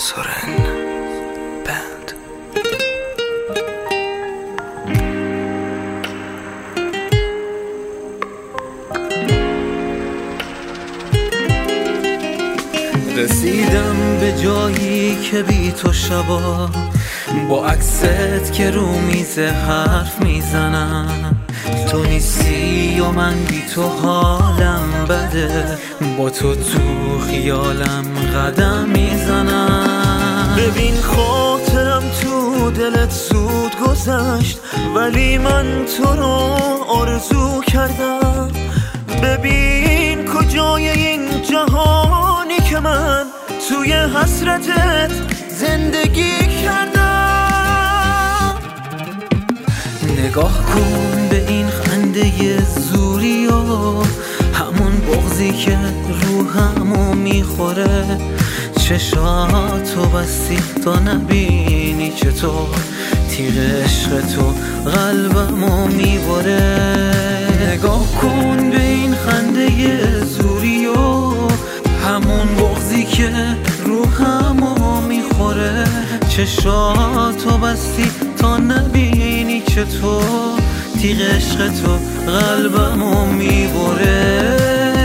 سورن بند. رسیدم به جایی که بی تو شبا با عکست که رو میزه حرف میزنم. تو نیستی و من بی تو حالم بده، با تو خیالم قدم میزنم. ببین خاطرم تو دلت زود گذشت، ولی من تو رو آرزو کردم. ببین کجای این جهانی که من توی حسرتت زندگی کردم. نگاه کن به این خنده زوری و همون بغضی که روحمو میخوره. چشاتو بستی تا نبینی چطور تیغ عشق تو قلبمو میبره. نگاه کن به این خنده زوری و همون بغضی که روحمو میخوره. چشاتو بستی تا نبینی چطور تیغ عشق تو قلبمو میبره.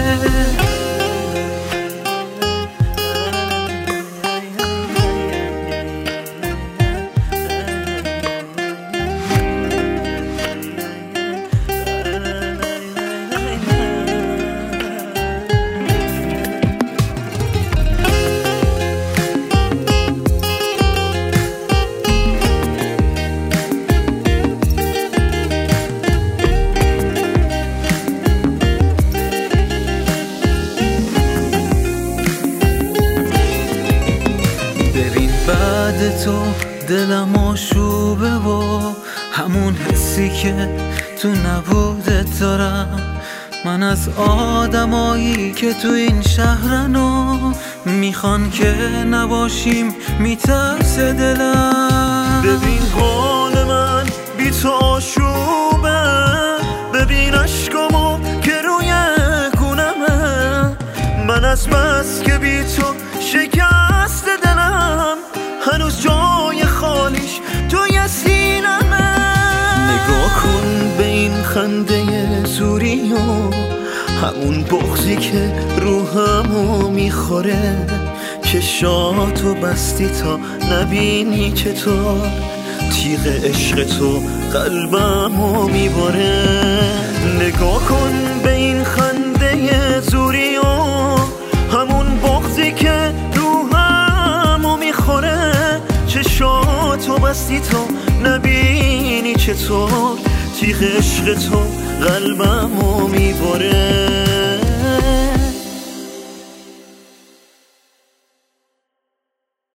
بعد تو دلم آشوبه و همون حسی که تو نبودت دارم. من از آدمایی که تو این شهرنو میخوان که نباشیم میترسه دلم. ببین حال من بی تو آشوبه، ببین عشقامو که روی گونمه. من از بس که بی تو شکست دلم، هنوز جای خالیش توی سینمه. نگاه کن به این خنده زوری و همون بغضی که روحمو میخوره. چشاتو بستی تا نبینی چطور تیغ عشق تو قلبمو میبره. نگاه کن به این خنده زوری و همون بغضی که روحمو میخوره. چشاتو بستی تا نبینی چطور تیغ عشق تو قلبمو میبره.